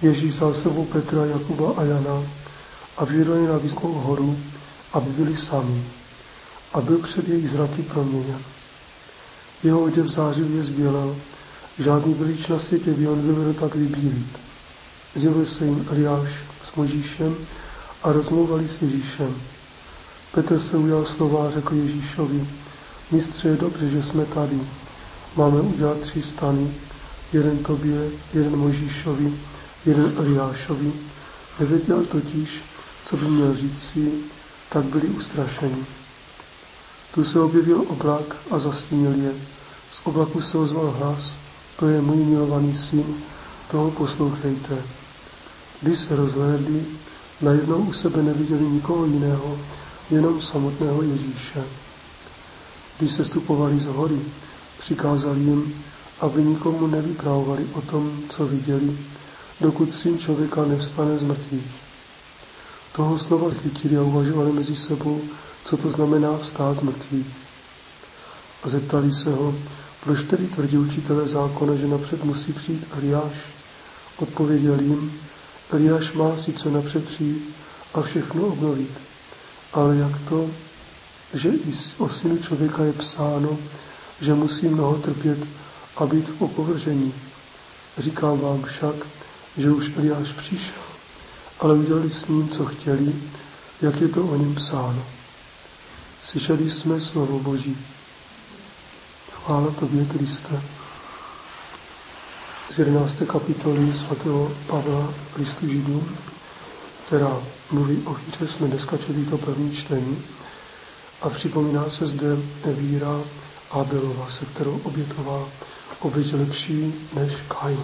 Ježíš vzal s sebou Petra, Jakuba a Jana a vydal je na vysokou horu, aby byli sami, a byl před jejich zraky proměněn. Jeho oděv zářivě zbělel, žádný velič na světě by ho nedovedl tak vybílit. Zjevil se jim Eliáš s Mojžíšem a rozmlouvali s Ježíšem. Petr se ujal slova a řekl Ježíšovi: Mistře, je dobře, že jsme tady. Máme udělat 3 stany, jeden tobě, jeden Mojžíšovi, jeden Eliášovi. Nevěděl totiž, co by měl říci, tak byli ustrašeni. Tu se objevil oblak a zastínil je. Z oblaku se ozval hlas: To je můj milovaný syn, toho poslouchejte. Když se rozhlédli, najednou u sebe neviděli nikoho jiného, jenom samotného Ježíše. Když se stupovali z hory, přikázal jim, aby nikomu nevyprávovali o tom, co viděli, dokud Syn člověka nevstane z mrtvých. Toho slova chytili a uvažovali mezi sebou, co to znamená vstát z mrtvých. A zeptali se ho, proč tedy tvrdí učitelé zákona, že napřed musí přijít Eliáš? Odpověděl jim: Eliáš má sice napřed přijít a všechno obnovit, ale jak to, že i o Synu člověka je psáno, že musí mnoho trpět a být v opovržení. Říkám vám však, že už Eliáš přišel, ale udělali s ním, co chtěli, jak je to o něm psáno. Slyšeli jsme slovo Boží. Chvála tobě, Kriste. Z 11. kapitoly svatého Pavla listu Židům, která mluví o víře, jsme dneska četli to první čtení a připomíná se zde víra Abelova, se kterou obětoval oběť lepší než Kain.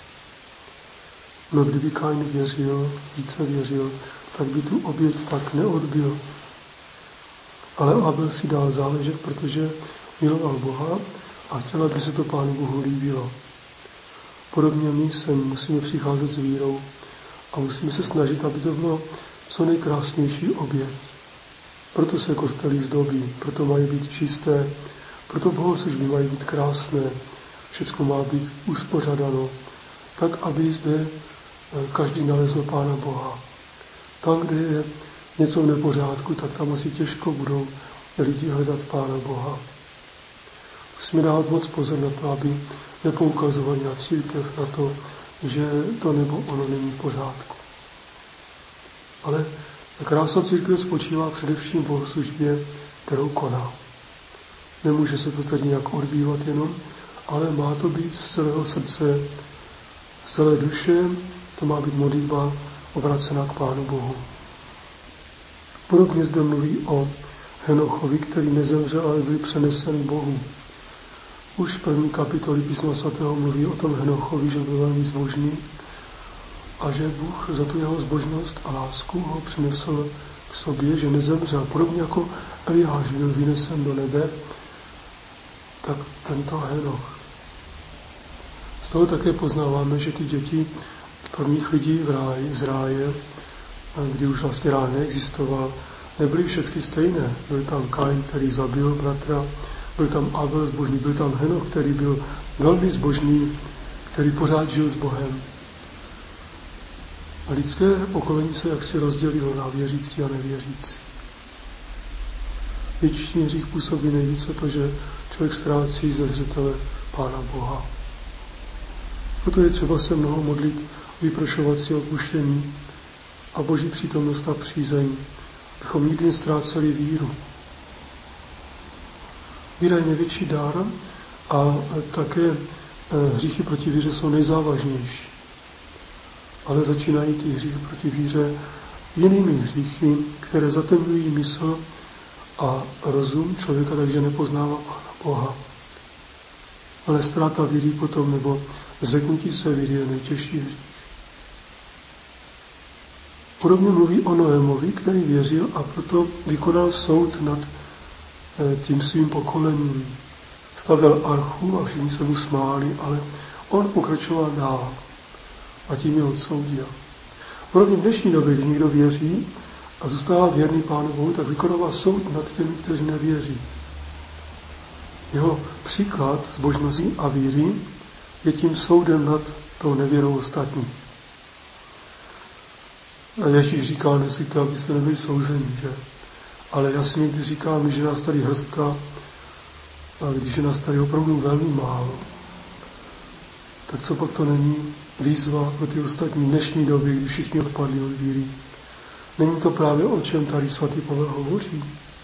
No kdyby Kain věřil, více věřil, tak by tu oběť tak neodbil. Ale Abel si dal záležet, protože miloval Boha a chtěl, aby se to Pánu Bohu líbilo. Podobně my se musíme přicházet s vírou a musíme se snažit, aby to bylo co nejkrásnější oběť. Proto se kostely zdobí, proto mají být čisté, proto bohoslužby mají být krásné, všechno má být uspořádáno, tak, aby zde každý nalezl Pána Boha. Tam, kde je něco v nepořádku, tak tam asi těžko budou lidi hledat Pána Boha. Musíme dávat moc pozor na to, aby nepoukazovali na církev, na to, že to nebo ono není v pořádku. Ale krása církve spočívá především v bohoslužbě, kterou koná. Nemůže se to tady nějak odbývat jenom, ale má to být z celého srdce, z celé duše, to má být modlitba obrácená k Pánu Bohu. Podobně zde mluví o Henochovi, který nezemřel, ale byl přenesen k Bohu. Už v první kapitoli písma svatého mluví o tom Henochovi, že byl velmi zbožný a že Bůh za tu jeho zbožnost a lásku ho přinesl k sobě, že nezemřel. Podobně jako Eliáš byl vynesen do nebe, tak tento Henoch. Z toho také poznáváme, že ty děti prvních lidí z ráje, kdy už vlastně ráj neexistoval, nebyly všechny stejné. Byl tam Kain, který zabil bratra, byl tam Abel zbožný, byl tam Henoch, který byl velmi zbožný, který pořád žil s Bohem. A lidské pokolení se jaksi rozdělilo na věřící a nevěřící. Většině hřích působí nejvíce to, že člověk ztrácí ze zřetele Pána Boha. Proto je třeba se mnoho modlit, vyprošovat si odpuštění a Boží přítomnost a přízeň, abychom nikdy neztráceli víru. Víra je největší dar a také hříchy proti víře jsou nejzávažnější. Ale začínají ty hříchy proti víře jinými hříchy, které zatemňují mysl a rozum člověka, takže nepoznává Pána Boha. Ale ztráta víry potom, nebo zřeknutí se víry je nejtěžší hřích. Podobně mluví o Noémovi, který věřil a proto vykonal soud nad tím svým pokolením. Stavěl archu a všichni se mu smáli, ale on pokračoval dál a tím je odsoudil. Podobně v dnešní době, když někdo věří a zůstává věrný Pánu Bohu, tak vykonává soud nad těmi, kteří nevěří. Jeho příklad zbožnosti a víry je tím soudem nad tou nevěrou ostatní. A Ježíš říká, nesíte, abyste nebyli souzeni, že? Ale jasně, když říkáme, že nás tady hrstka, a když je nás tady opravdu velmi málo, tak co pak to není výzva pro ty ostatní v dnešní době, kdy všichni odpadli od víry? Není to právě o čem tady svatý Pavel hovoří?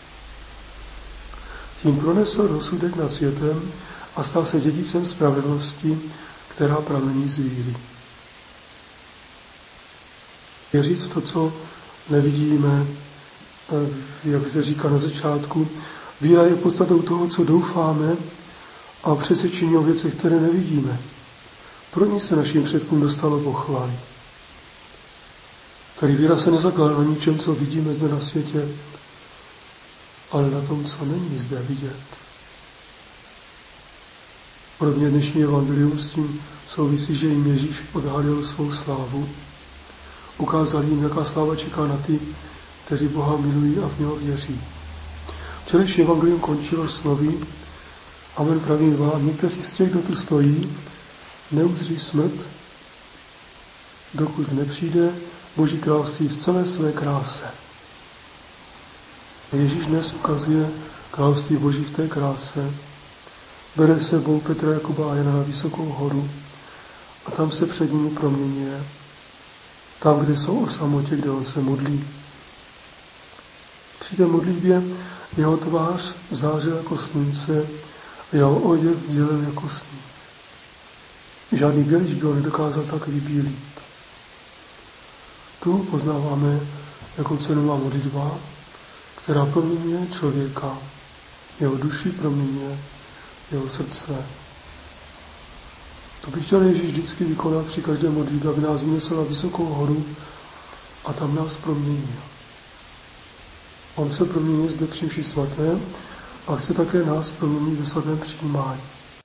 Tím pronesl rozsudek nad světem a stal se dědicem spravedlnosti, která pramení z víry. Věřit v to, co nevidíme, jak zde říká na začátku, víra je podstatou toho, co doufáme, a přesvědčení o věcech, které nevidíme. Pro ní se našim předkům dostalo pochvály. Tady víra se nezakládá na ničem, co vidíme zde na světě, ale na tom, co není zde vidět. Podobně dnešní evangelium s tím souvisí, že jim Ježíš odhalil svou slávu, ukázal jim, jaká sláva čeká na ty, kteří Boha milují a v něho věří. Včerejší evangelium končilo slovy: Amen pravím vám, někteří z těch, kdo tu stojí, neuzří smrt, dokud nepřijde Boží království v celé své kráse. Ježíš dnes ukazuje království Boží v té kráse, bere sebou Petra, Jakuba a Jana na vysokou horu a tam se před nimi proměňuje, tam, kde jsou o samotě, kde on se modlí. Při té modlitbě jeho tvář zářil jako slunce a jeho oděv bělel jako sníh. Žádný bělič by ho nedokázal tak vybílit. Tu poznáváme jako cenová modlitba, která proměňuje člověka, jeho duši proměňuje jeho srdce. To by chtěl Ježíš vždycky vykonat při každé modlitbě, aby nás vynesl na vysokou horu a tam nás proměnil. On se proměňuje zde při mši svaté a chce také nás proměnit ve svatém přijímání.